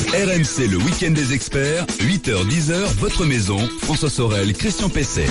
RMC, le week-end des experts, 8h-10h, votre maison, François Sorel, Christian Pesset.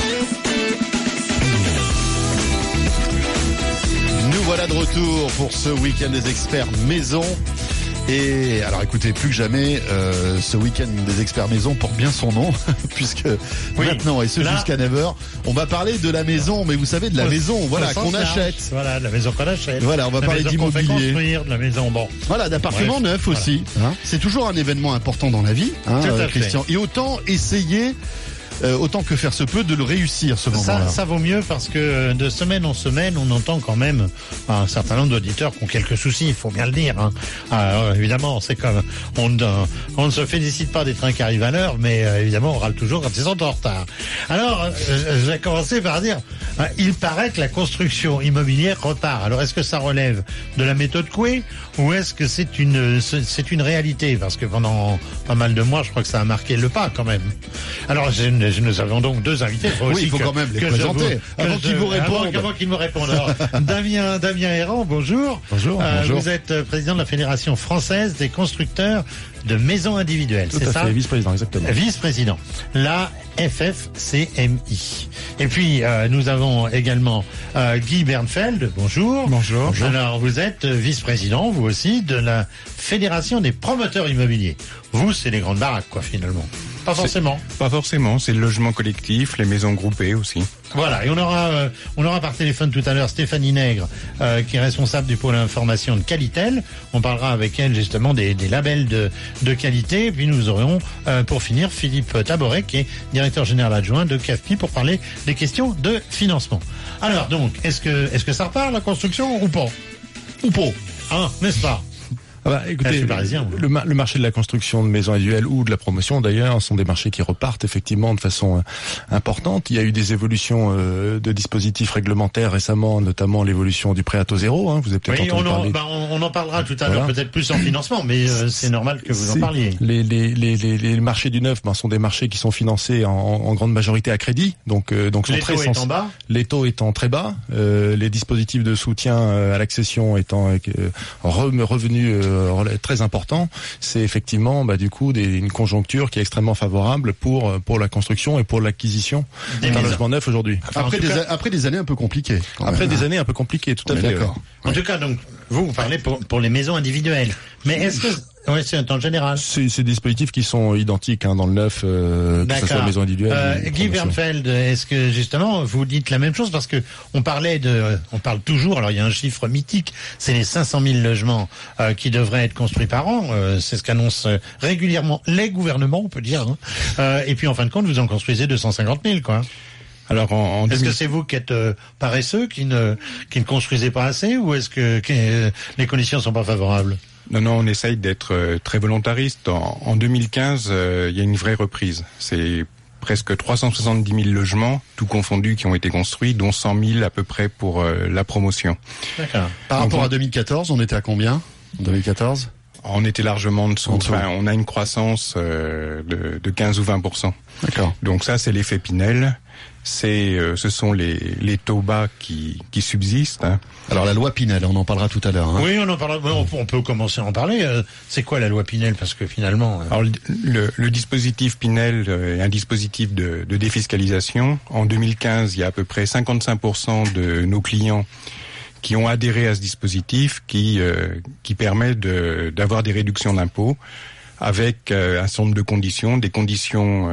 Nous voilà de retour pour ce week-end des experts maison. Et alors écoutez, plus que jamais, ce week-end des experts maison porte bien son nom, puisque maintenant, et ce jusqu'à 9h, on va parler de la maison, mais vous savez, de la maison, voilà, qu'on achète. Voilà, de la maison qu'on achète. Voilà, on va parler d'immobilier. Qu'on fait construire, de la maison, bon. Voilà, d'appartements neufs aussi. Hein. C'est toujours un événement important dans la vie, hein, Christian. Et autant essayer... autant que faire se peut de le réussir ce moment-là. Ça vaut mieux parce que de semaine en semaine, on entend quand même un certain nombre d'auditeurs qui ont quelques soucis, il faut bien le dire. Hein. Alors, évidemment, c'est comme on ne se félicite pas des trains qui arrivent à l'heure, mais évidemment, on râle toujours quand ils sont en retard. Alors, je vais commencer par dire, il paraît que la construction immobilière repart. Alors, est-ce que ça relève de la méthode Coué ou est-ce que c'est une réalité? Parce que pendant pas mal de mois, je crois que ça a marqué le pas quand même. Alors, nous avons donc deux invités. Oui, il faut quand même les présenter avant qu'ils vous répondent. Avant qu'ils me répondent. Alors, Damien Errand, bonjour. Bonjour. Vous êtes président de la Fédération française des constructeurs de maisons individuelles, c'est ça? Vice-président, exactement. Vice-président. La FFCMI. Et puis, nous avons également Guy Bernfeld. Bonjour. Bonjour. Alors, vous êtes vice-président, vous aussi, de la Fédération des promoteurs immobiliers. Vous, c'est les grandes baraques, quoi, finalement. Pas forcément. Pas forcément, c'est le logement collectif, les maisons groupées aussi. Voilà, et on aura par téléphone tout à l'heure Stéphanie Nègre, qui est responsable du pôle information de Qualitel. On parlera avec elle justement des labels de qualité. Et puis nous aurons, pour finir, Philippe Taboret, qui est directeur général adjoint de CAFPI, pour parler des questions de financement. Alors donc, est-ce que ça repart la construction ou pas? Ou pas, hein, n'est-ce pas? Écoutez, le marché de la construction de maisons individuelles ou de la promotion d'ailleurs sont des marchés qui repartent effectivement de façon importante. Il y a eu des évolutions de dispositifs réglementaires récemment, notamment l'évolution du prêt à taux zéro. Hein. Vous avez peut-être entendu parler. On en parlera tout à l'heure, peut-être plus en financement, mais c'est normal que vous en parliez. Les marchés du neuf sont des marchés qui sont financés en grande majorité à crédit, donc sont les très taux étant bas. Les taux étant très bas, les dispositifs de soutien à l'accession étant revenus très important, c'est effectivement du coup une conjoncture qui est extrêmement favorable pour la construction et pour l'acquisition d'un logement neuf aujourd'hui. Après des années un peu compliquées. Des années un peu compliquées, tout à fait. D'accord. En tout cas, donc vous parlez pour les maisons individuelles. Mais est-ce que c'est en général? C'est des dispositifs qui sont identiques dans le neuf, que ce soit maison individuelle. Guy Bernfeld, est-ce que justement vous dites la même chose? Parce que on parle toujours, alors il y a un chiffre mythique, c'est les 500 000 logements qui devraient être construits par an. C'est ce qu'annoncent régulièrement les gouvernements, on peut dire. Hein. Et puis en fin de compte, vous en construisez 250 000, quoi. Alors, est-ce que c'est vous qui êtes paresseux, qui ne construisez pas assez, ou est-ce que les conditions sont pas favorables? Non, on essaye d'être très volontariste. En 2015, il y a une vraie reprise. C'est presque 370 000 logements, tout confondus, qui ont été construits, dont 100 000 à peu près pour la promotion. D'accord. Par rapport à 2014, on était à combien en 2014? On était largement en dessous. On a une croissance de 15 ou 20%. D'accord. Donc ça, c'est l'effet Pinel. Ce sont les taux bas qui subsistent. Hein. Alors la loi Pinel, on en parlera tout à l'heure. Hein. Oui, on en parlera. On peut commencer à en parler. C'est quoi la loi Pinel? Parce que finalement... Alors le dispositif Pinel est un dispositif de défiscalisation. En 2015, il y a à peu près 55% de nos clients qui ont adhéré à ce dispositif qui permet d'avoir des réductions d'impôts avec un certain nombre de conditions, des conditions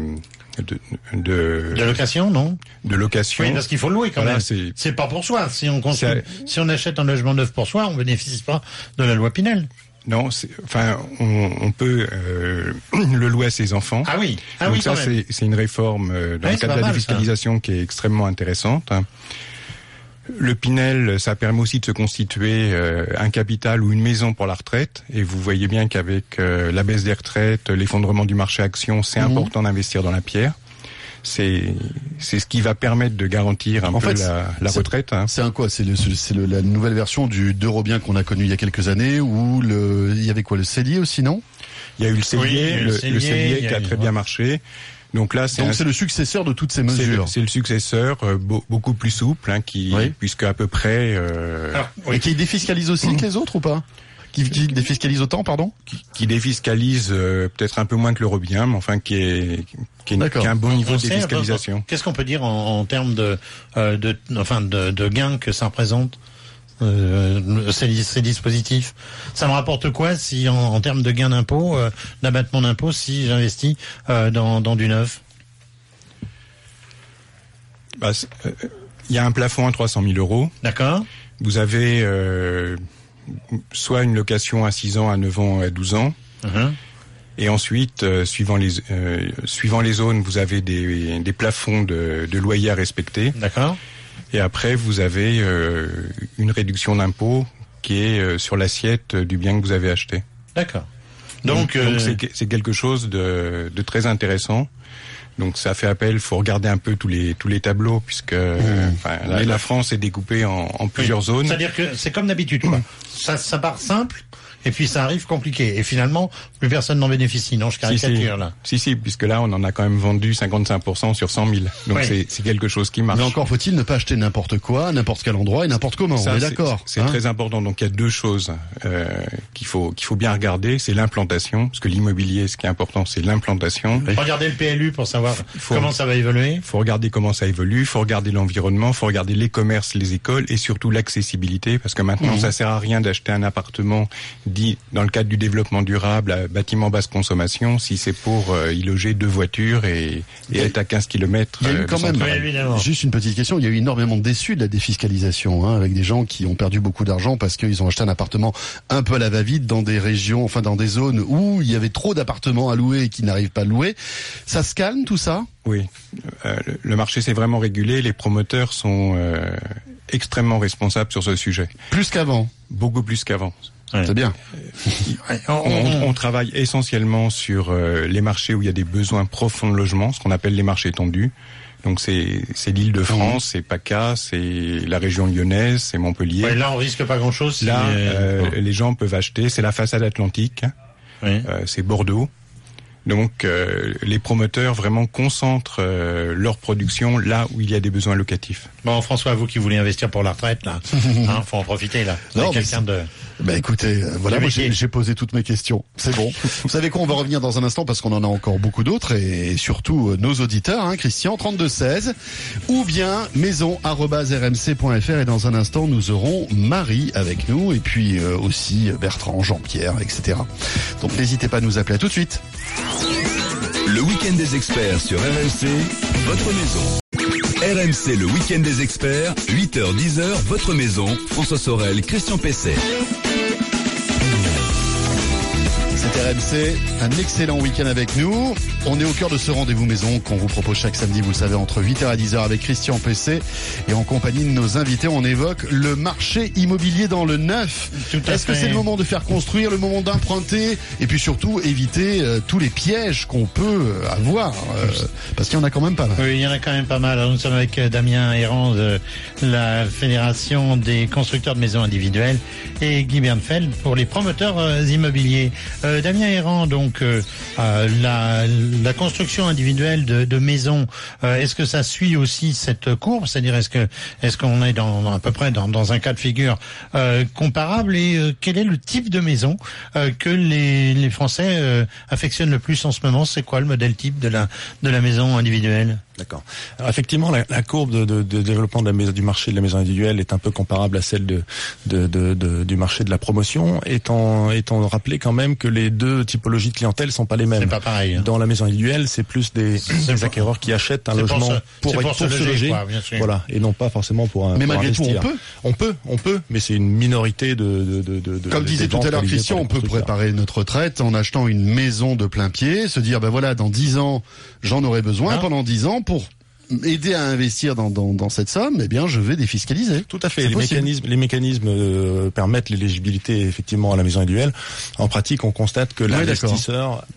de location, non? De location. Oui, parce qu'il faut louer quand même. C'est pas pour soi. Si on achète un logement neuf pour soi, on bénéficie pas de la loi Pinel. Non, on peut le louer à ses enfants. Ah oui. Donc ça, c'est une réforme dans le cadre de la défiscalisation qui est extrêmement intéressante. Le Pinel, ça permet aussi de se constituer un capital ou une maison pour la retraite. Et vous voyez bien qu'avec la baisse des retraites, l'effondrement du marché action, c'est important d'investir dans la pierre. C'est ce qui va permettre de garantir un peu la retraite. Hein. C'est quoi? C'est la nouvelle version du d'Eurobien qu'on a connu il y a quelques années, où il y avait quoi? Le cellier aussi, non? Il y a eu le cellier, le cellier qui a très bien marché. Donc là, c'est le successeur de toutes ces mesures. C'est le successeur, beaucoup plus souple, puisque à peu près. Et qui défiscalise aussi que les autres ou pas? qui défiscalise autant, pardon? Qui défiscalise peut-être un peu moins que l'Eurobium, mais enfin qui a un bon niveau de défiscalisation. Qu'est-ce qu'on peut dire en termes de gains que ça représente? Ces dispositifs, ça me rapporte quoi si en termes de gains d'impôt, d'abattement d'impôt, si j'investis dans du neuf? Il y a un plafond à 300 000 euros. D'accord. Vous avez soit une location à 6 ans, à 9 ans, à 12 ans. Uh-huh. Et ensuite, suivant les zones, vous avez des plafonds de loyer à respecter. D'accord. Et après, vous avez une réduction d'impôt qui est sur l'assiette du bien que vous avez acheté. D'accord. Donc c'est quelque chose de très intéressant. Donc ça fait appel, faut regarder un peu tous les tableaux puisque la France est découpée en plusieurs zones. C'est-à-dire que c'est comme d'habitude, quoi. Ça part simple. Et puis ça arrive compliqué. Et finalement, plus personne n'en bénéficie. Non, je caricature là. Si, puisque là, on en a quand même vendu 55% sur 100 000. Donc c'est quelque chose qui marche. Mais encore faut-il ne pas acheter n'importe quoi, n'importe quel endroit et n'importe comment. On est d'accord. C'est très important. Donc il y a deux choses qu'il faut bien regarder. C'est l'implantation, parce que l'immobilier, ce qui est important, c'est l'implantation. Regardez le PLU pour savoir comment ça va évoluer. Il faut regarder comment ça évolue. Il faut regarder l'environnement. Il faut regarder les commerces, les écoles et surtout l'accessibilité, parce que maintenant, ça sert à rien d'acheter un appartement dit dans le cadre du développement durable à bâtiment basse consommation si c'est pour y loger 2 voitures et être à 15 km. Il y a eu quand même, juste une petite question, il y a eu énormément de déçus de la défiscalisation, avec des gens qui ont perdu beaucoup d'argent parce qu'ils ont acheté un appartement un peu à la va-vite dans des régions, dans des zones où il y avait trop d'appartements à louer et qui n'arrivent pas à louer. Ça se calme tout ça? Oui, le marché s'est vraiment régulé, les promoteurs sont extrêmement responsables sur ce sujet. Plus qu'avant? Beaucoup plus qu'avant. Ouais. C'est bien. On travaille essentiellement sur les marchés où il y a des besoins profonds de logement, ce qu'on appelle les marchés tendus. Donc c'est l'Île-de-France, c'est PACA, c'est la région lyonnaise, c'est Montpellier. Ouais, là on risque pas grand-chose. Là, les gens peuvent acheter. C'est la façade atlantique. Oui. C'est Bordeaux. Donc les promoteurs vraiment concentrent leur production là où il y a des besoins locatifs. Bon, François, vous qui voulez investir pour la retraite, là, faut en profiter là. Non, quelqu'un de. Écoutez, voilà, moi j'ai posé toutes mes questions. C'est bon. Vous savez quoi, on va revenir dans un instant parce qu'on en a encore beaucoup d'autres et surtout nos auditeurs, Christian 3216 ou bien maison@rmc.fr et dans un instant nous aurons Marie avec nous et puis aussi Bertrand, Jean-Pierre, etc. Donc n'hésitez pas à nous appeler. À tout de suite. Le week-end des experts sur RMC, votre maison. RMC, le week-end des experts, 8h-10h, votre maison. François Sorel, Christian Pesset. C'est RMC, un excellent week-end avec nous. On est au cœur de ce rendez-vous maison qu'on vous propose chaque samedi, vous le savez, entre 8h et 10h avec Christian Pesset. Et en compagnie de nos invités, on évoque le marché immobilier dans le neuf. Est-ce que c'est le moment de faire construire, le moment d'emprunter et puis surtout éviter tous les pièges qu'on peut avoir parce qu'il y en a quand même pas mal. Oui, il y en a quand même pas mal. Alors, nous sommes avec Damien Errand de la Fédération des constructeurs de maisons individuelles et Guy Bernfeld pour les promoteurs immobiliers. Damien Errand, donc la construction individuelle de maisons, est-ce que ça suit aussi cette courbe? C'est-à-dire est-ce qu'on est à peu près dans un cas de figure comparable et quel est le type de maison que les Français affectionnent le plus en ce moment? C'est quoi le modèle type de la maison individuelle? D'accord. Alors effectivement, la courbe de développement du marché de la maison individuelle est un peu comparable à celle du marché de la promotion, étant rappelé quand même que les deux typologies de clientèle sont pas les mêmes. C'est pas pareil. Dans la maison individuelle, c'est plus des acquéreurs qui achètent un logement pour se loger, quoi, bien sûr. Voilà, et non pas forcément pour investir. Mais malgré tout, on peut, mais c'est une minorité de Comme disait tout à l'heure Christian, on peut préparer notre retraite en achetant une maison de plein pied, se dire dans 10 ans, j'en aurai besoin pendant 10 ans pour aider à investir dans cette somme, je vais défiscaliser. Tout à fait. Les mécanismes permettent l'éligibilité effectivement à la maison individuelle. En pratique, on constate que l'investisseur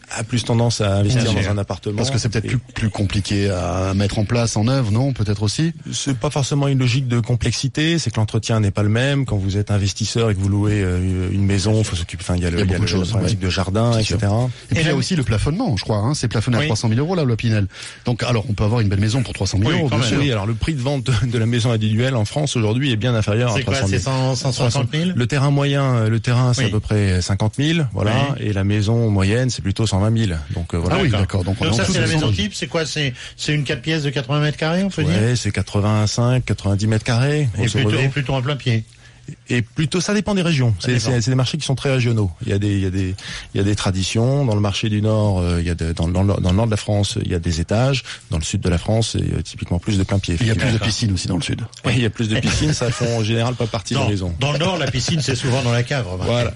a plus tendance à investir dans un appartement. Parce que c'est peut-être plus compliqué à mettre en place, en œuvre, non? Peut-être aussi? C'est pas forcément une logique de complexité, c'est que l'entretien n'est pas le même. Quand vous êtes investisseur et que vous louez une maison, faut s'occuper, il y a beaucoup de choses, problématique de jardin, etc. Et puis il y a aussi le plafonnement, je crois, c'est plafonné à 300 000 euros, là, le Pinel. Donc, alors, on peut avoir une belle maison pour 300 000 euros, bien sûr. Oui, alors le prix de vente de la maison individuelle en France aujourd'hui est bien inférieur à 300 000. C'est quoi, c'est 160 000? Le terrain moyen, c'est à peu près 50 000, voilà, et la maison moyenne, c'est plutôt 120 000. Donc, voilà. Ah oui, d'accord. Donc ça, c'est la maison type, c'est quoi? C'est une 4 pièces de 80 mètres carrés, on peut dire? Ouais, c'est 85, 90 mètres carrés. Et plutôt en plein pied. Et plutôt, ça dépend des régions. C'est des marchés qui sont très régionaux. Il y a des traditions. Dans le marché du Nord, dans le nord de la France, il y a des étages. Dans le sud de la France, il y a typiquement plus de plein pied. Il y a plus de piscines aussi dans le sud. Oui, il y a plus de piscines. Ça font en général pas partie de la maison. Dans le Nord, la piscine, c'est souvent dans la cave. Voilà.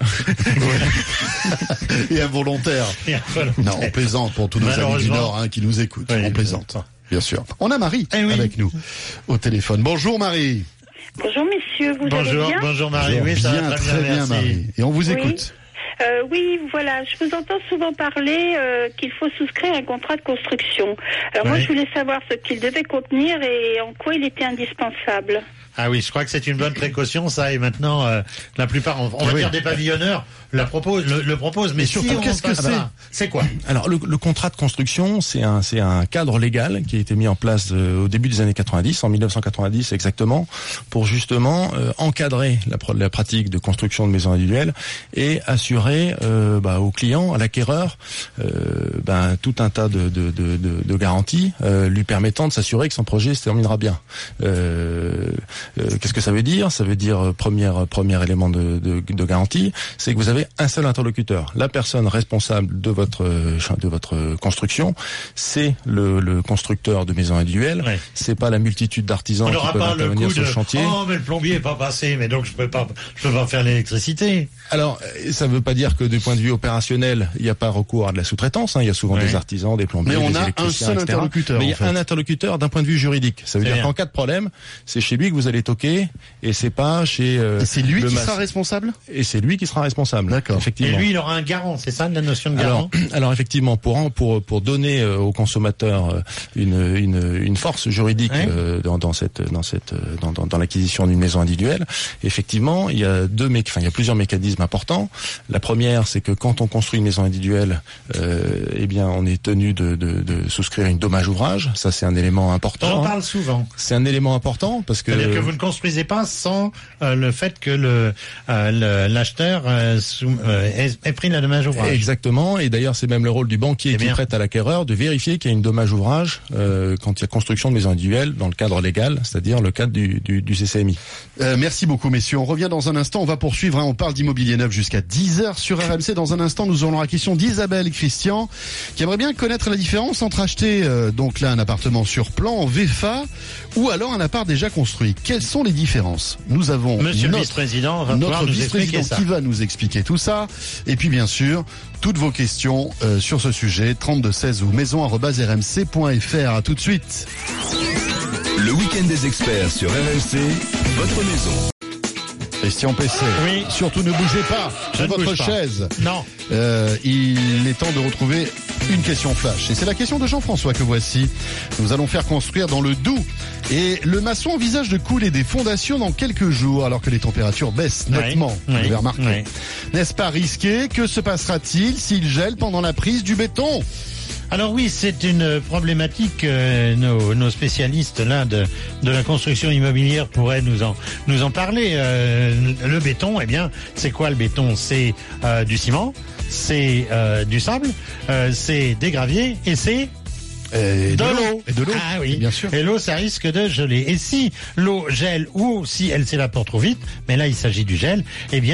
Et involontaire. Non, on plaisante pour tous nos amis du Nord qui nous écoutent. On plaisante, bien sûr. On a Marie avec nous au téléphone. Bonjour Marie. Bonjour messieurs, vous allez bien? Bonjour Marie, oui, ça va très bien, Marie. Et on vous écoute. Oui, voilà, je vous entends souvent parler qu'il faut souscrire un contrat de construction. Alors moi, je voulais savoir ce qu'il devait contenir et en quoi il était indispensable. Ah oui, je crois que c'est une bonne précaution, ça, et maintenant, la plupart, on va dire des pavillonneurs, le proposent, mais surtout, qu'est-ce que c'est? C'est quoi? Alors, le contrat de construction, c'est un cadre légal qui a été mis en place au début des années 90, en 1990 exactement, pour justement encadrer la pratique de construction de maisons individuelles et assurer aux clients, à l'acquéreur, tout un tas de garanties lui permettant de s'assurer que son projet se terminera bien. Qu'est-ce que ça veut dire? Ça veut dire premier élément de garantie, c'est que vous avez un seul interlocuteur. La personne responsable de votre construction, c'est le constructeur de maisons individuelles. Ouais. C'est pas la multitude d'artisans qui peuvent intervenir sur le chantier. Oh, mais le plombier est pas passé, mais donc je peux pas faire l'électricité. Alors, ça veut pas dire que du point de vue opérationnel, il n'y a pas recours à de la sous-traitance. Il y a souvent des artisans, des plombiers, des électriciens, mais on a un seul interlocuteur. Mais il y a un interlocuteur d'un point de vue juridique. Ça veut dire qu'en cas de problème, c'est chez lui que vous allez toquer et c'est pas chez. Et c'est lui qui sera responsable. Et c'est lui qui sera responsable. D'accord. Effectivement. Et lui, il aura un garant. C'est ça la notion de garant. Alors effectivement, pour donner aux consommateurs une force juridique dans l'acquisition d'une maison individuelle, effectivement, il y a plusieurs mécanismes importants. La première, c'est que quand on construit une maison individuelle, on est tenu de souscrire une dommage ouvrage. Ça, c'est un élément important. J'en parle souvent. C'est un élément important parce que. C'est-à-dire que vous ne construisez pas sans le fait que l'acheteur ait pris la dommage ouvrage. Exactement. Et d'ailleurs, c'est même le rôle du banquier qui prête à l'acquéreur de vérifier qu'il y a une dommage ouvrage quand il y a construction de maison individuelle dans le cadre légal, c'est-à-dire le cadre du CCMI. Merci beaucoup, messieurs. On revient dans un instant. On va poursuivre. On parle d'immobilier neuf jusqu'à 10h sur RMC. Dans un instant, nous aurons la question d'Isabelle Christian qui aimerait bien connaître la différence entre acheter un appartement sur plan en VFA ou alors un appart déjà construit. Quelles sont les différences? Nous avons Monsieur le vice-président qui va nous expliquer tout ça. Et puis bien sûr, toutes vos questions sur ce sujet, 3216 ou maison@rmc.fr. À tout de suite. Le week-end des experts sur RMC, votre maison. Christian PC. Oui. Surtout ne bougez pas de votre chaise. Non. Il est temps de retrouver une question flash. Et c'est la question de Jean-François que voici. Nous allons faire construire dans le Doubs. Et le maçon envisage de couler des fondations dans quelques jours alors que les températures baissent nettement. Vous l'avez remarqué. N'est-ce pas risqué? Que se passera-t-il s'il gèle pendant la prise du béton? Alors oui, c'est une problématique. Nos spécialistes là de la construction immobilière pourraient nous en parler. Le béton, c'est quoi le béton? C'est du ciment, c'est du sable, c'est des graviers et c'est de l'eau. Et de l'eau. Ah oui, bien sûr. Et l'eau, ça risque de geler. Et si l'eau gèle ou si elle s'évapore trop vite, mais là il s'agit du gel,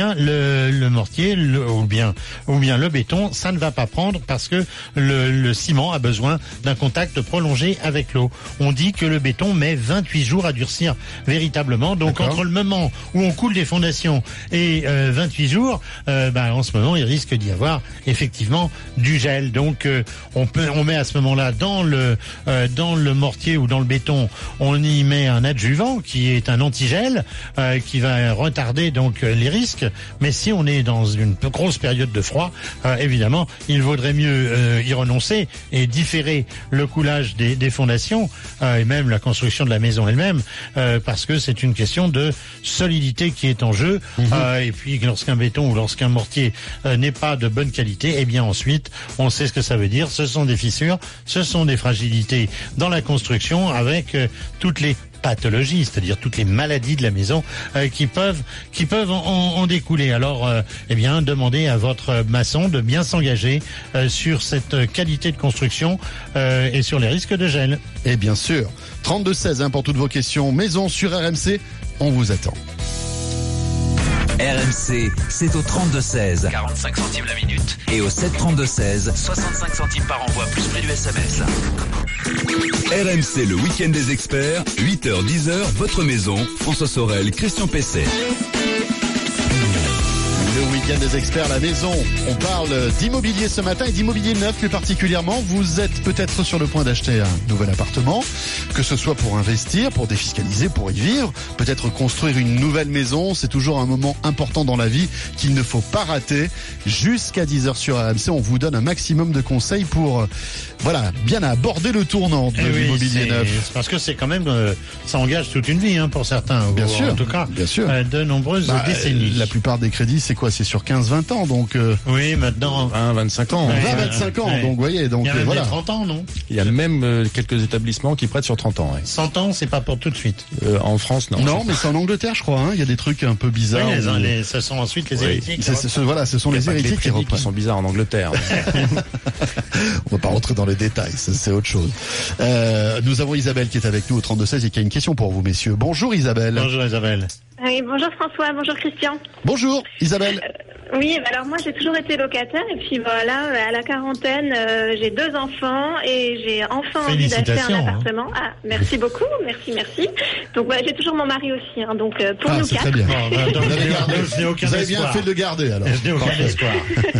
le mortier ou bien le béton, ça ne va pas prendre parce que le ciment a besoin d'un contact prolongé avec l'eau. On dit que le béton met 28 jours à durcir véritablement. Donc entre le moment où on coule des fondations et 28 jours, en ce moment il risque d'y avoir effectivement du gel. Donc on met à ce moment-là dans le mortier ou dans le béton, on y met un adjuvant qui est un antigel qui va retarder donc les risques. Mais si on est dans une grosse période de froid, évidemment, il vaudrait mieux y renoncer et différer le coulage des fondations et même la construction de la maison elle-même, parce que c'est une question de solidité qui est en jeu. Et puis lorsqu'un béton ou lorsqu'un mortier n'est pas de bonne qualité, eh bien ensuite on sait ce que ça veut dire. Ce sont des fissures, ce sont des fragilités dans la construction avec toutes les pathologies, c'est-à-dire toutes les maladies de la maison qui peuvent en découler. Alors, eh bien, demandez à votre maçon de bien s'engager sur cette qualité de construction et sur les risques de gel. Et bien sûr, 32-16 pour toutes vos questions maison sur RMC, on vous attend. RMC, c'est au 32-16. 45 centimes la minute. Et au 7-32-16. 65 centimes par envoi, plus prix du SMS. RMC, le week-end des experts, 8h-10h, votre maison, François Sorel, Christian Pesset. Le week-end des experts, la maison. On parle d'immobilier ce matin et d'immobilier neuf plus particulièrement. Vous êtes peut-être sur le point d'acheter un nouvel appartement, que ce soit pour investir, pour défiscaliser, pour y vivre, peut-être construire une nouvelle maison. C'est toujours un moment important dans la vie qu'il ne faut pas rater. Jusqu'à 10h sur RMC, on vous donne un maximum de conseils pour bien aborder le tournant de l'immobilier neuf. Parce que c'est quand même, ça engage toute une vie pour certains. Bien sûr, en tout cas, bien sûr. De nombreuses décennies. La plupart des crédits, c'est quoi? C'est sur 15-20 ans, donc. Oui, maintenant. 20-25 ans. 20-25 ans, donc vous voyez. Donc, il y a même voilà. 30 ans, non? Il y a même quelques établissements qui prêtent sur 30 ans. 100 ans, c'est pas pour tout de suite. En France, non. Non, mais c'est en Angleterre, je crois. Il y a des trucs un peu bizarres. Oui, ce sont ensuite les héritiers. Ce sont les héritiers qui reprennent. Qui sont bizarres en Angleterre. On va pas rentrer dans les détails, c'est autre chose. Nous avons Isabelle qui est avec nous au 32-16 et qui a une question pour vous, messieurs. Bonjour Isabelle. Bonjour Isabelle. Oui, bonjour François, bonjour Christian. Bonjour Isabelle. Oui, alors moi j'ai toujours été locataire et puis voilà, à la quarantaine, j'ai 2 enfants et j'ai enfin envie d'acheter un appartement. Ah, merci beaucoup, merci. Donc j'ai toujours mon mari aussi, donc pour nous 4. Très bien. Donc, vous avez bien fait de le garder alors. Je n'ai aucun espoir.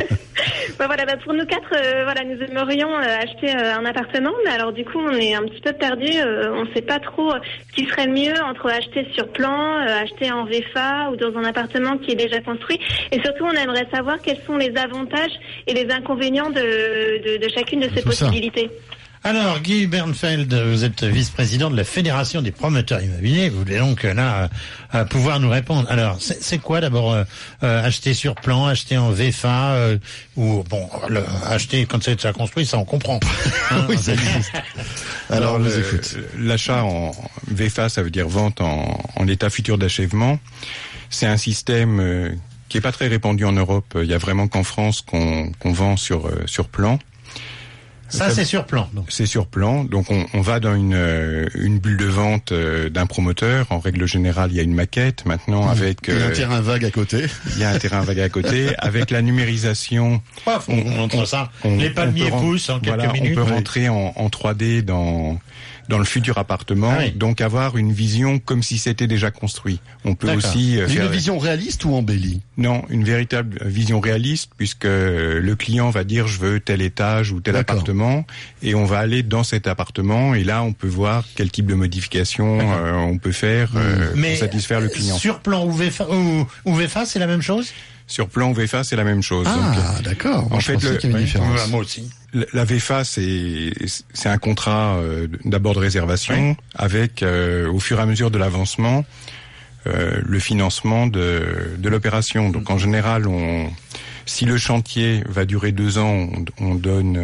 Pour nous 4, nous aimerions acheter un appartement, mais alors du coup on est un petit peu perdus, on ne sait pas trop ce qui serait le mieux entre acheter sur plan, acheter en VFA ou dans un appartement qui est déjà construit, et surtout on aimerait savoir quels sont les avantages et les inconvénients de chacune de ces possibilités. Alors, Guy Bernfeld, vous êtes vice-président de la Fédération des promoteurs immobiliers. Vous voulez donc là pouvoir nous répondre. Alors, c'est quoi d'abord acheter sur plan, acheter en VFA ou acheter quand c'est déjà construit, ça on comprend. Oui, ça existe. Alors, on vous écoute. L'achat en VFA, ça veut dire vente en état futur d'achèvement. C'est un système qui est pas très répandu en Europe. Il y a vraiment qu'en France qu'on vend sur plan. Ça c'est sur plan. C'est sur plan. Donc on va dans une bulle de vente d'un promoteur. En règle générale, il y a une maquette. Maintenant, avec il y a un terrain vague à côté. Il y a un terrain vague à côté. Avec la numérisation, on montre ça. Les palmiers poussent en quelques minutes. On peut rentrer en 3D dans le futur appartement, donc avoir une vision comme si c'était déjà construit. On peut aussi faire une vision réaliste ou embellie? Non, une véritable vision réaliste, puisque le client va dire je veux tel étage ou tel appartement, et on va aller dans cet appartement, et là on peut voir quel type de modification on peut faire pour satisfaire le client. Sur plan ou VFA, c'est la même chose? Sur plan ou VFA, c'est la fait chose. Ah, d'accord. En fait, qu'il y avait une différence. Moi aussi. La VFA, c'est un contrat d'abord de réservation avec, au fur et à mesure de l'avancement, le financement de l'opération. Donc en général, si le chantier va durer 2 ans, on donne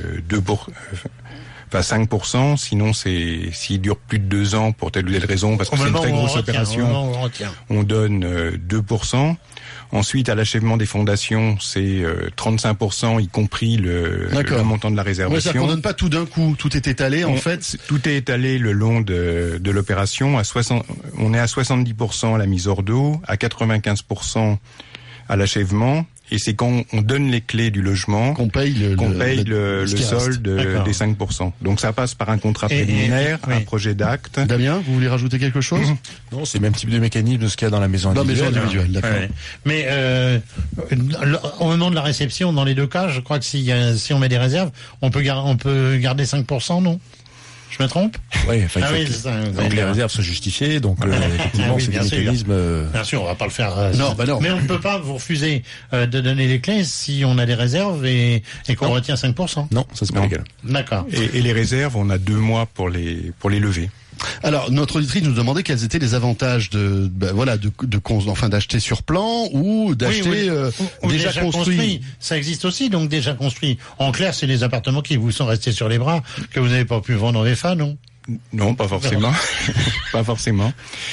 5%, sinon s'il dure plus de 2 ans pour telle ou telle raison, parce que c'est une très grosse opération, on donne 2%. Ensuite, à l'achèvement des fondations, c'est 35%, y compris le montant de la réservation. C'est-à-dire qu'on donne pas tout d'un coup, tout est étalé en fait. Tout est étalé le long de l'opération. On est à 70% à la mise hors d'eau, à 95% à l'achèvement, Et c'est quand on donne les clés du logement qu'on paye le solde des 5%. Donc ça passe par un contrat préliminaire, un projet d'acte. Damien, vous voulez rajouter quelque chose? Non, c'est le même type de mécanisme de ce qu'il y a dans la maison individuelle. D'accord. Ouais. Mais au moment de la réception, dans les deux cas, je crois que si on met des réserves, on peut garder 5%, non? Je me trompe? Oui, enfin, donc les réserves sont justifiées, donc effectivement, c'est des mécanismes. Bien sûr, on va pas le faire. Non. Mais on ne peut pas vous refuser de donner les clés si on a des réserves et qu'on retient 5%. Non, ça c'est pas légal. D'accord. Et les réserves, on a 2 mois pour les lever. Alors, notre auditrice nous demandait quels étaient les avantages d'acheter sur plan ou d'acheter ou déjà construit. Ça existe aussi, donc déjà construit. En clair, c'est les appartements qui vous sont restés sur les bras, que vous n'avez pas pu vendre aux VFA, non? Non, pas forcément. Pas forcément.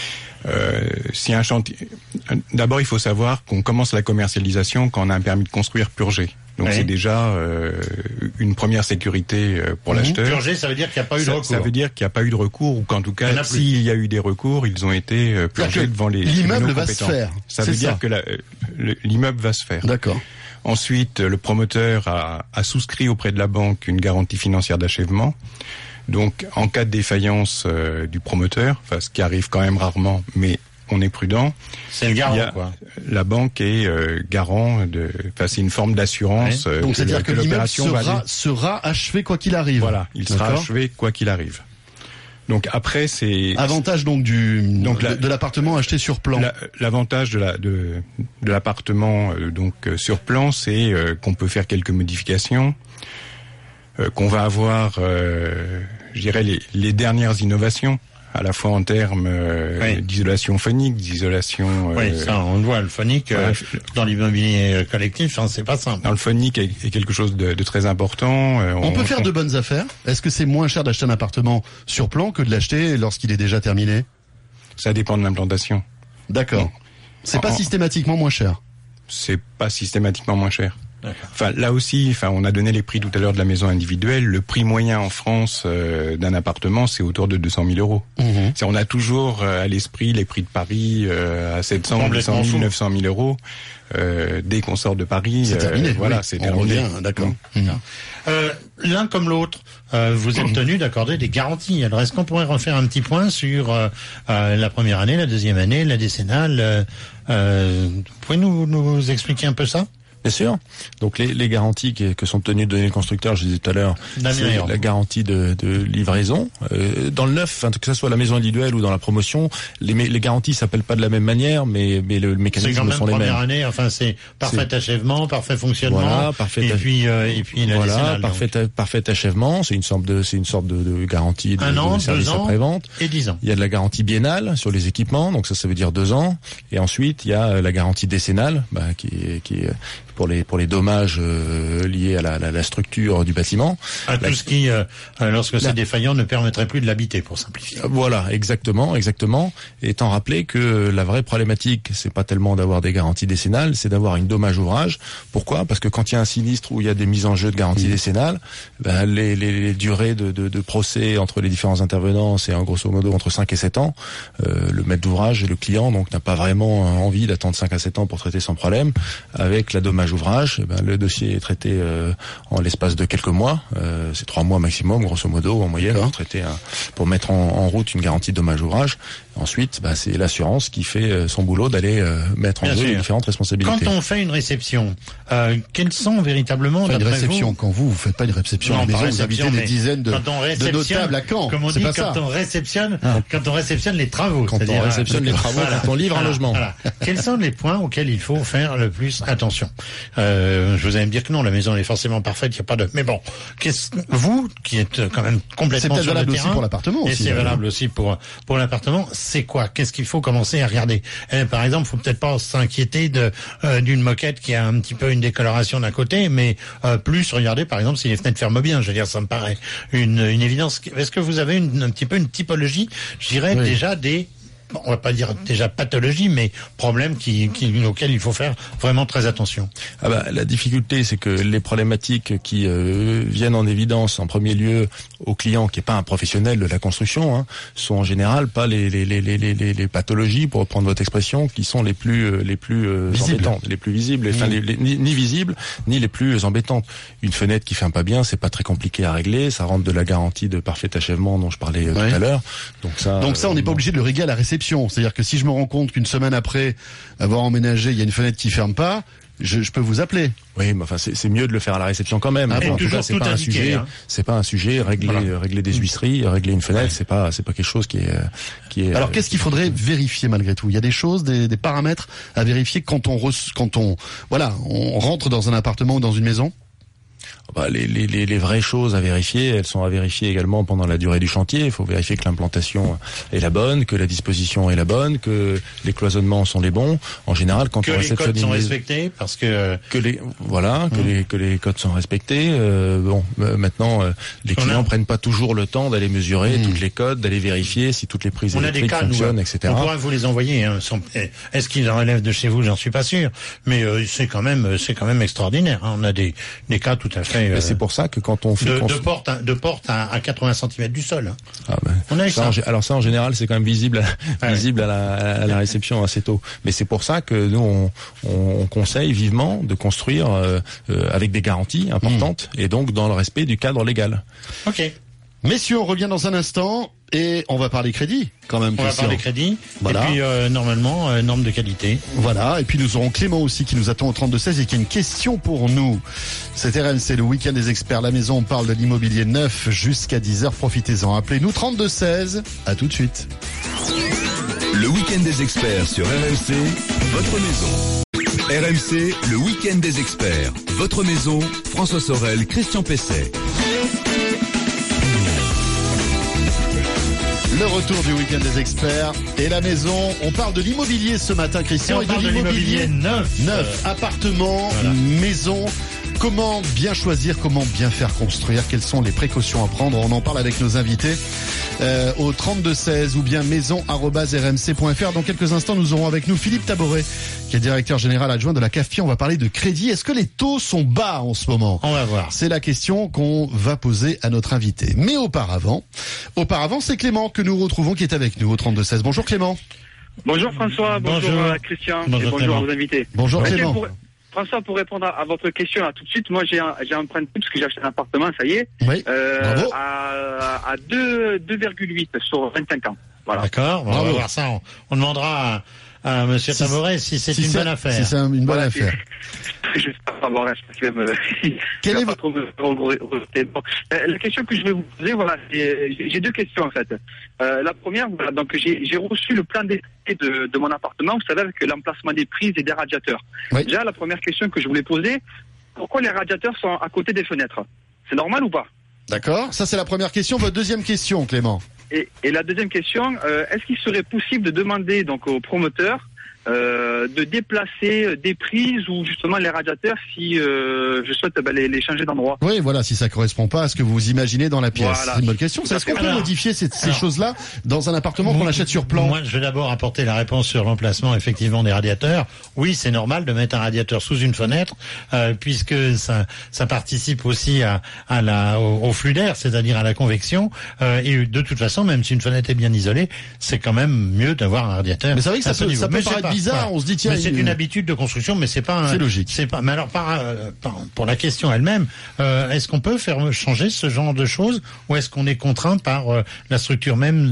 Si un chantier, d'abord il faut savoir qu'on commence la commercialisation quand on a un permis de construire purgé. Donc c'est déjà une première sécurité pour l'acheteur. Purgé, ça veut dire qu'il n'y a pas eu de recours. Ça veut dire qu'il n'y a pas eu de recours, ou qu'en tout cas, s'il y a eu des recours, ils ont été purgés devant les l'immeuble va compétents. se faire. Ça veut dire que l'immeuble va se faire. D'accord. Ensuite, le promoteur a souscrit auprès de la banque une garantie financière d'achèvement. Donc, en cas de défaillance du promoteur, enfin, ce qui arrive quand même rarement, mais on est prudent. C'est le garant, quoi. La banque est garant enfin, c'est une forme d'assurance. Donc, c'est-à-dire que l'immeuble sera achevé quoi qu'il arrive. Voilà, il sera achevé quoi qu'il arrive. Donc après, c'est avantage donc de l'appartement acheté sur plan. L'avantage de l'appartement sur plan, c'est qu'on peut faire quelques modifications, qu'on va avoir, je dirais les dernières innovations, à la fois en termes d'isolation phonique, d'isolation. Ça on le voit, le phonique dans l'immobilier collectif, c'est pas simple. Dans le phonique est quelque chose de très important. On peut faire de bonnes affaires. Est-ce que c'est moins cher d'acheter un appartement sur plan que de l'acheter lorsqu'il est déjà terminé? Ça dépend de l'implantation. D'accord. C'est pas systématiquement moins cher. C'est pas systématiquement moins cher. Enfin, là aussi, on a donné les prix tout à l'heure de la maison individuelle. Le prix moyen en France d'un appartement, c'est autour de 200 000 euros. On a toujours à l'esprit les prix de Paris à 700, 800 000, 900 000 euros. Dès qu'on sort de Paris, c'est terminé. Voilà, c'est terminé. D'accord. L'un comme l'autre, vous êtes tenu d'accorder des garanties. Alors, est-ce qu'on pourrait refaire un petit point sur la première année, la deuxième année, la décennale vous pouvez nous expliquer un peu ça? Bien sûr. Donc les garanties que sont tenues de donner les constructeurs, je disais tout à l'heure, c'est la garantie de livraison. Dans le neuf, que ce soit la maison individuelle ou dans la promotion, les garanties s'appellent pas de la même manière, mais le mécanisme sont les mêmes. Première année, c'est parfait achèvement, parfait fonctionnement. Voilà, parfait. Et puis la décennale. Parfait achèvement, c'est une sorte de garantie de service après-vente. Et 10 ans. Il y a de la garantie biennale sur les équipements, donc ça veut dire 2 ans. Et ensuite, il y a la garantie décennale, qui est pour les dommages liés à la structure du bâtiment. Tout ce qui, lorsque c'est défaillant, ne permettrait plus de l'habiter, pour simplifier. Voilà, exactement. Étant rappelé que la vraie problématique, c'est pas tellement d'avoir des garanties décennales, c'est d'avoir une dommage ouvrage. Pourquoi? Parce que quand il y a un sinistre où il y a des mises en jeu de garantie décennale, les durées de procès entre les différents intervenants, c'est en grosso modo entre 5 et 7 ans. Le maître d'ouvrage et le client, donc, n'a pas vraiment envie d'attendre 5 à 7 ans pour traiter sans problème. Avec la dommage ouvrage, le dossier est traité en l'espace de quelques mois, c'est 3 mois maximum, grosso modo, en moyenne, pour mettre en route une garantie de dommage ouvrage. Ensuite, c'est l'assurance qui fait son boulot d'aller mettre en jeu les différentes responsabilités. Quand on fait une réception, quelles sont véritablement une réception quand vous faites pas une réception à la maison, vous invitez des dizaines de notables à Caen. Comme on dit, quand on réceptionne les travaux. Quand on réceptionne les travaux, quand on livre un logement. Quels sont les points auxquels il faut faire le plus attention? Je vous allez me dire que non, la maison est forcément parfaite, il n'y a pas de... Mais bon, vous, qui êtes quand même complètement sur le terrain... C'est valable aussi pour l'appartement. Et c'est valable aussi pour l'appartement. C'est quoi? Qu'est-ce qu'il faut commencer à regarder? Par exemple, faut peut-être pas s'inquiéter d'une moquette qui a un petit peu une décoloration d'un côté, mais plus regarder, par exemple, si les fenêtres ferment bien. Je veux dire, ça me paraît une évidence. Est-ce que vous avez un petit peu une typologie, je dirais, déjà des on va pas dire déjà pathologie, mais problème auquel il faut faire vraiment très attention. La difficulté, c'est que les problématiques qui viennent en évidence en premier lieu au client qui est pas un professionnel de la construction, sont en général pas les pathologies, pour reprendre votre expression, qui sont les plus embêtantes, les plus visibles, ni visibles ni les plus embêtantes. Une fenêtre qui ferme pas bien, c'est pas très compliqué à régler, ça rentre de la garantie de parfait achèvement dont je parlais tout à l'heure. Donc ça, on n'est pas obligé de le régler à la réception. C'est-à-dire que si je me rends compte qu'une semaine après avoir emménagé, il y a une fenêtre qui ferme pas, je peux vous appeler. Oui, mais enfin c'est mieux de le faire à la réception quand même. En tout cas, c'est pas un sujet. C'est pas un sujet. Régler des huisseries, régler une fenêtre, c'est pas quelque chose qui est. Alors qu'est-ce qu'il faudrait vérifier malgré tout? Il y a des choses, des paramètres à vérifier quand on rentre dans un appartement ou dans une maison. Les vraies choses à vérifier, elles sont à vérifier également pendant la durée du chantier. Il faut vérifier que l'implantation est la bonne, que la disposition est la bonne, que les cloisonnements sont les bons. En général, quand on réceptionne les codes sont respectés, parce que les codes sont respectés. Maintenant, les clients prennent pas toujours le temps d'aller mesurer toutes les codes, d'aller vérifier si toutes les prises électriques fonctionnent, etc. On pourra vous les envoyer. Est-ce qu'ils en relèvent de chez vous? J'en suis pas sûr, mais c'est quand même extraordinaire. On a des cas tout à fait. C'est pour ça que quand on fait de porte à 80 cm du sol. On a ça. Alors ça, en général, c'est quand même visible à la réception assez tôt. Mais c'est pour ça que nous on conseille vivement de construire avec des garanties importantes et donc dans le respect du cadre légal. Ok. Messieurs, on revient dans un instant et on va parler crédit quand même. On va parler crédit. Voilà. Et puis normalement norme de qualité. Voilà. Et puis nous aurons Clément aussi qui nous attend au 32-16 et qui a une question pour nous. C'est RMC, le week-end des experts. La maison, on parle de l'immobilier neuf jusqu'à 10h. Profitez-en. Appelez-nous 32-16. À tout de suite. Le week-end des experts sur RMC, votre maison. RMC, le week-end des experts. Votre maison, François Sorel, Christian Pesset. Le retour du week-end des experts et la maison. On parle de l'immobilier ce matin, Christian. Et de l'immobilier neuf. Appartement, maison. Comment bien choisir, comment bien faire construire, quelles sont les précautions à prendre? On en parle avec nos invités au 32-16 ou bien maison@rmc.fr. Dans quelques instants, nous aurons avec nous Philippe Taboret, qui est directeur général adjoint de la CAFPI. On va parler de crédit. Est-ce que les taux sont bas en ce moment? On va voir. C'est la question qu'on va poser à notre invité. Mais auparavant, c'est Clément que nous retrouvons qui est avec nous au 32-16. Bonjour Clément. Bonjour François, bonjour Christian, et bonjour à vos invités. Bonjour Clément. François, pour répondre à votre question là tout de suite, moi j'ai emprunté parce que j'ai acheté un appartement, ça y est, bravo. à 2,8 sur 25 ans. Voilà. D'accord, on va voir ça. On demandera à Monsieur Taboret si c'est une bonne affaire. Si c'est une bonne affaire. Je sais pas avoir Quel est votre... La question que je vais vous poser, j'ai deux questions en fait. La première, donc j'ai reçu le plan d'été de mon appartement, vous savez, avec l'emplacement des prises et des radiateurs. Oui. Déjà, la première question que je voulais poser, pourquoi les radiateurs sont à côté des fenêtres? C'est normal ou pas? D'accord, ça c'est la première question. Votre deuxième question, Clément. Et la deuxième question, est-ce qu'il serait possible de demander donc aux promoteurs de déplacer des prises ou justement les radiateurs si je souhaite les changer d'endroit? Oui, voilà, si ça correspond pas à ce que vous imaginez dans la pièce. Voilà. C'est une bonne question. Est-ce qu'on peut modifier ces choses-là dans un appartement qu'on achète sur plan? Moi, je vais d'abord apporter la réponse sur l'emplacement effectivement des radiateurs. Oui, c'est normal de mettre un radiateur sous une fenêtre puisque ça participe aussi au flux d'air, c'est-à-dire à la convection. Et de toute façon, même si une fenêtre est bien isolée, c'est quand même mieux d'avoir un radiateur. Mais c'est vrai que ça peut paraître bizarre, on se dit tiens. Mais c'est une habitude de construction, mais c'est pas. C'est logique. C'est pas. Mais alors pour la question elle-même, est-ce qu'on peut faire changer ce genre de choses, ou est-ce qu'on est contraint par la structure même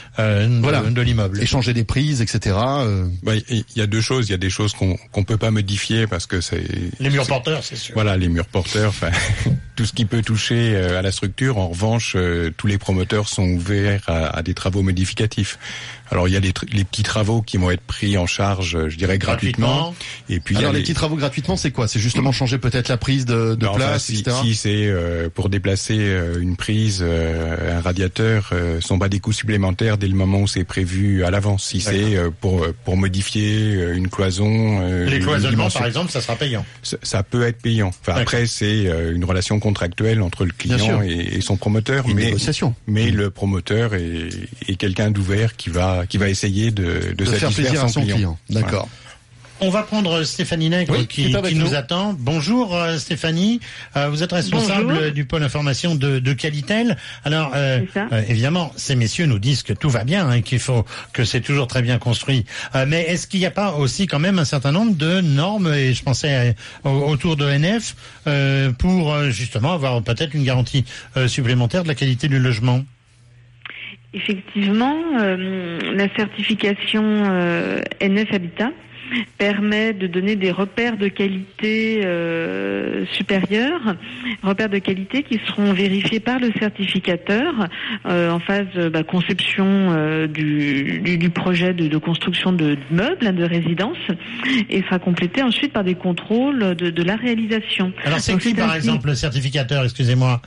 de l'immeuble? Échanger des prises, etc. Il y a deux choses. Il y a des choses qu'on peut pas modifier parce que c'est. Les murs porteurs, c'est sûr. Voilà, les murs porteurs. Enfin, tout ce qui peut toucher à la structure. En revanche, tous les promoteurs sont ouverts à des travaux modificatifs. Alors il y a les petits travaux qui vont être pris en charge, je dirais gratuitement. Et puis alors les petits travaux gratuitement, c'est quoi? C'est justement changer peut-être la prise de place, etc. Si c'est pour déplacer une prise, un radiateur, sont pas des coûts supplémentaires dès le moment où c'est prévu à l'avance. Si c'est pour modifier une cloison, les cloisonnements par exemple, ça sera payant. Ça peut être payant. Enfin après c'est une relation contractuelle entre le client et son promoteur, négociation. Mais le promoteur est quelqu'un d'ouvert qui va va essayer de faire plaisir à son client. D'accord. Voilà. On va prendre Stéphanie Nègre qui nous attend. Bonjour Stéphanie, vous êtes responsable du pôle information de Qualitel. Alors évidemment, ces messieurs nous disent que tout va bien, que c'est toujours très bien construit. Mais est-ce qu'il n'y a pas aussi quand même un certain nombre de normes, et je pensais autour de NF, pour justement avoir peut-être une garantie supplémentaire de la qualité du logement? Effectivement, la certification NF Habitat permet de donner des repères de qualité supérieurs, repères de qualité qui seront vérifiés par le certificateur en phase conception du projet de construction de meubles, de résidence, et sera complété ensuite par des contrôles de la réalisation. Alors c'est qui par exemple le certificateur, excusez-moi?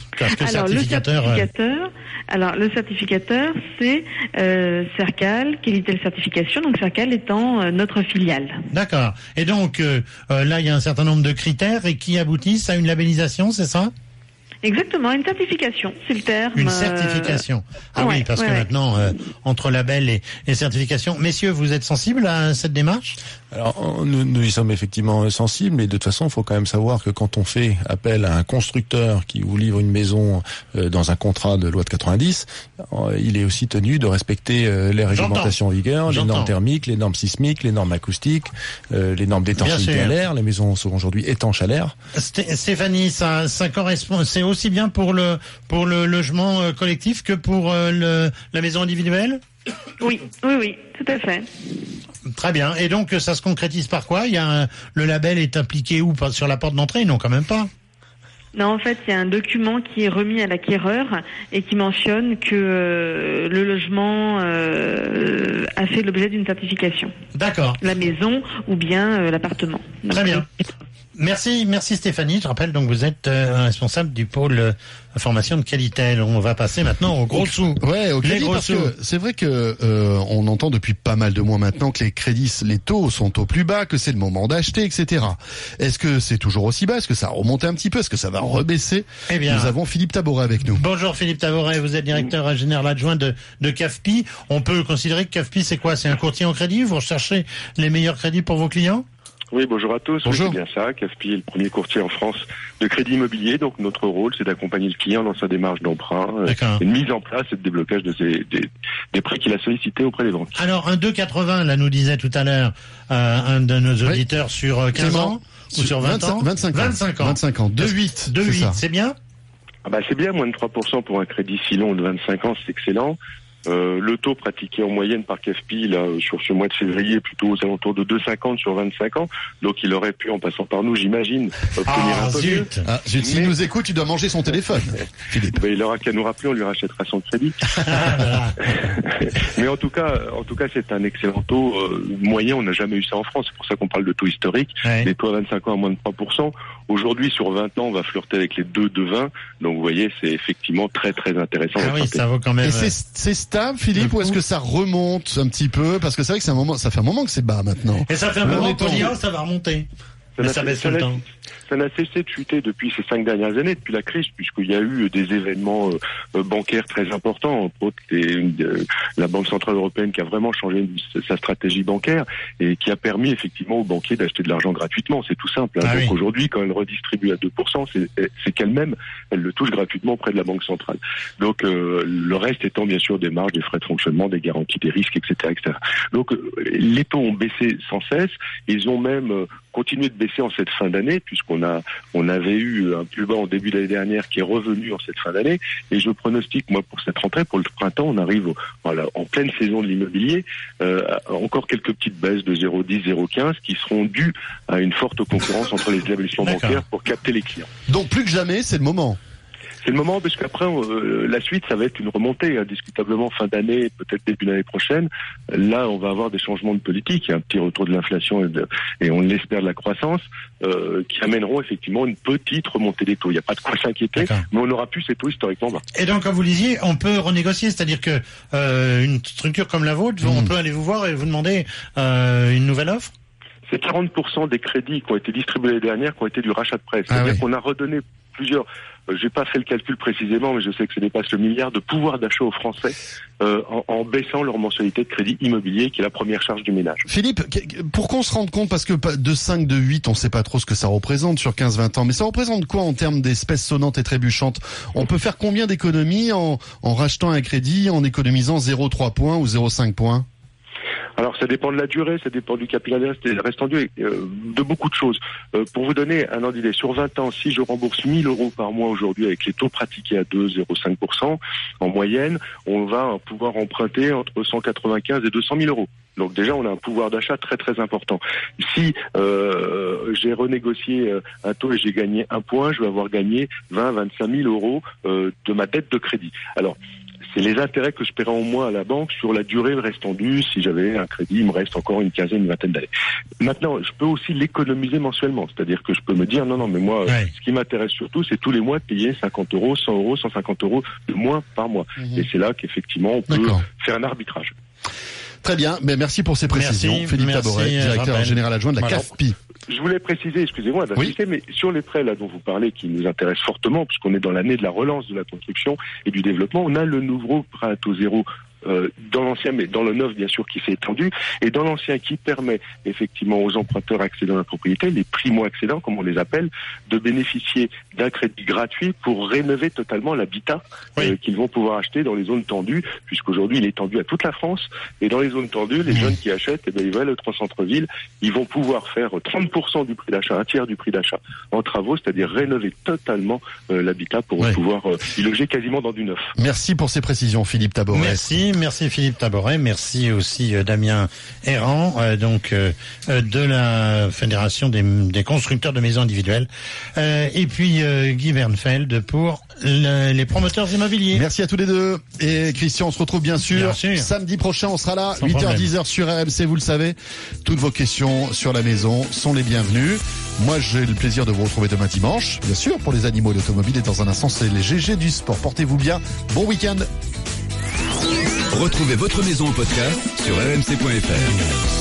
Le certificateur, c'est Cercal, Qualitel Certification, donc Cercal étant notre filiale. D'accord. Et donc là, il y a un certain nombre de critères et qui aboutissent à une labellisation, c'est ça? Exactement, une certification, c'est le terme. Une certification. Oui, parce que maintenant, entre label et certification, messieurs, vous êtes sensibles à cette démarche? Alors, nous y sommes effectivement sensibles, mais de toute façon, il faut quand même savoir que quand on fait appel à un constructeur qui vous livre une maison dans un contrat de loi de 90, il est aussi tenu de respecter les réglementations en vigueur, les normes thermiques, les normes sismiques, les normes acoustiques, les normes d'étanchéité à l'air. Les maisons sont aujourd'hui étanches à l'air. Stéphanie, ça correspond, c'est aussi bien pour le logement collectif que pour la maison individuelle? Oui, tout à fait. Très bien. Et donc, ça se concrétise par quoi? Le label est appliqué où? Sur la porte d'entrée? Non, quand même pas. Non, en fait, il y a un document qui est remis à l'acquéreur et qui mentionne que le logement a fait l'objet d'une certification. D'accord. La maison ou bien l'appartement. Donc, très bien. Merci Stéphanie. Je rappelle donc vous êtes responsable du pôle information de Qualitel. On va passer maintenant aux gros sous. Ouais, au crédit, parce que c'est vrai que on entend depuis pas mal de mois maintenant que les taux sont au plus bas, que c'est le moment d'acheter, etc. Est-ce que c'est toujours aussi bas? Est-ce que ça a remonté un petit peu? Est-ce que ça va rebaisser? Eh bien, nous avons Philippe Taboret avec nous. Bonjour Philippe Taboret, vous êtes directeur général adjoint de CAFPI. On peut considérer que CAFPI c'est quoi? C'est un courtier en crédit? Vous recherchez les meilleurs crédits pour vos clients? Oui, bonjour à tous. Bonjour. Oui, c'est bien ça. CAFPI est le premier courtier en France de crédit immobilier. Donc, notre rôle, c'est d'accompagner le client dans sa démarche d'emprunt et de mise en place et de déblocage des prêts qu'il a sollicités auprès des banques. Alors, un 2,80, là, nous disait tout à l'heure un de nos auditeurs sur 15 ans ou sur 20 ans? 25 ans. 25 ans. 2,8. 2,8, c'est bien? C'est bien, moins de 3% pour un crédit si long de 25 ans, c'est excellent. Le taux pratiqué en moyenne par CAFPI là sur ce mois de février plutôt aux alentours de 2,50 sur 25 ans. Donc il aurait pu en passant par nous, j'imagine, obtenir un peu mieux. S'il nous écoute, il doit manger son téléphone. Philippe. Il aura qu'à nous rappeler, on lui rachètera son crédit. Mais en tout cas, c'est un excellent taux moyen. On n'a jamais eu ça en France. C'est pour ça qu'on parle de taux historique. Ouais. Les taux à 25 ans à moins de 3%. Aujourd'hui, sur 20 ans, on va flirter avec les 2,20. Donc vous voyez, c'est effectivement très très intéressant. Ah oui, ça vaut quand même. Et c'est stable, Philippe, ou est-ce que ça remonte un petit peu? Parce que c'est vrai que ça fait un moment que c'est bas maintenant. Et ça fait un moment qu'on dit, ça va remonter. Ça baisse tout le temps. Ça n'a cessé de chuter depuis ces 5 dernières années, depuis la crise, puisqu'il y a eu des événements bancaires très importants, entre autres la Banque Centrale Européenne qui a vraiment changé sa stratégie bancaire et qui a permis effectivement aux banquiers d'acheter de l'argent gratuitement. C'est tout simple. Donc aujourd'hui, quand elle redistribue à 2%, c'est qu'elle-même, elle le touche gratuitement auprès de la Banque Centrale. Donc le reste étant bien sûr des marges, des frais de fonctionnement, des garanties des risques, etc. etc. Donc les taux ont baissé sans cesse. Ils ont même continué de baisser en cette fin d'année, puisqu'on avait eu un plus bas en début d'année dernière qui est revenu en cette fin d'année, et je pronostique, moi, pour cette rentrée, pour le printemps, on arrive en pleine saison de l'immobilier, encore quelques petites baisses de 0,10, 0,15 qui seront dues à une forte concurrence entre les établissements bancaires pour capter les clients. Donc plus que jamais, c'est le moment. C'est le moment, parce qu'après, la suite, ça va être une remontée, indiscutablement, fin d'année, peut-être début d'année prochaine. Là, on va avoir des changements de politique, il y a un petit retour de l'inflation et on l'espère de la croissance, qui amèneront effectivement une petite remontée des taux. Il n'y a pas de quoi s'inquiéter, mais on n'aura plus ces taux historiquement bas. Et donc, comme vous le disiez, on peut renégocier, c'est-à-dire que une structure comme la vôtre, on peut aller vous voir et vous demander une nouvelle offre? C'est 40% des crédits qui ont été distribués l'année dernière qui ont été du rachat de prêt. C'est-à-dire qu'on a redonné plusieurs, j'ai pas fait le calcul précisément, mais je sais que ça dépasse le milliard de pouvoir d'achat aux Français en baissant leur mensualité de crédit immobilier, qui est la première charge du ménage. Philippe, pour qu'on se rende compte, parce que de 5, de 8, on sait pas trop ce que ça représente sur 15-20 ans, mais ça représente quoi en termes d'espèces sonnantes et trébuchantes? On peut faire combien d'économies en rachetant un crédit, en économisant 0,3 points ou 0,5 points? Alors ça dépend de la durée, ça dépend du capital restant dû, de beaucoup de choses. Pour vous donner un ordre d'idée, sur 20 ans, si je rembourse 1 000 € par mois aujourd'hui avec les taux pratiqués à 2,05% en moyenne, on va pouvoir emprunter entre 195 et 200 000 €. Donc déjà, on a un pouvoir d'achat très très important. Si j'ai renégocié un taux et j'ai gagné 1 point, je vais avoir gagné 20-25 000 € de ma dette de crédit. Alors, c'est les intérêts que je paierai en moins à la banque sur la durée restant due. Si j'avais un crédit, il me reste encore une quinzaine, une vingtaine d'années. Maintenant, je peux aussi l'économiser mensuellement. C'est-à-dire que je peux me dire, non, mais moi, ce qui m'intéresse surtout, c'est tous les mois de payer 50 €, 100 €, 150 € de moins par mois. Et c'est là qu'effectivement, on peut faire un arbitrage. Très bien, mais merci pour ces précisions. Philippe Taboret, directeur général adjoint de la CAFPI. Je voulais préciser, excusez-moi d'insister, mais sur les prêts là dont vous parlez, qui nous intéressent fortement, puisqu'on est dans l'année de la relance de la construction et du développement, on a le nouveau prêt à taux zéro dans l'ancien, mais dans le neuf bien sûr qui s'est étendu, et dans l'ancien qui permet effectivement aux emprunteurs accédant à la propriété, les primo-accédants comme on les appelle, de bénéficier d'un crédit gratuit pour rénover totalement l'habitat qu'ils vont pouvoir acheter dans les zones tendues, puisqu'aujourd'hui il est tendu à toute la France, et dans les zones tendues, les jeunes qui achètent, ils veulent être en centre-ville, ils vont pouvoir faire 30% du prix d'achat, un tiers du prix d'achat en travaux, c'est-à-dire rénover totalement l'habitat pour pouvoir y loger quasiment dans du neuf. Merci pour ces précisions Philippe Taboret. Merci Philippe Taboret, merci aussi Damien Errand, de la Fédération des constructeurs de maisons individuelles, et puis Guy Bernfeld pour les promoteurs immobiliers. Merci à tous les deux. Et Christian, on se retrouve bien sûr samedi prochain, on sera là, 8h-10h sur RMC, vous le savez. Toutes vos questions sur la maison sont les bienvenues. Moi, j'ai le plaisir de vous retrouver demain dimanche, bien sûr, pour les animaux et l'automobile. Et dans un instant, c'est les GG du sport. Portez-vous bien. Bon week-end. Retrouvez votre maison en podcast sur rmc.fr.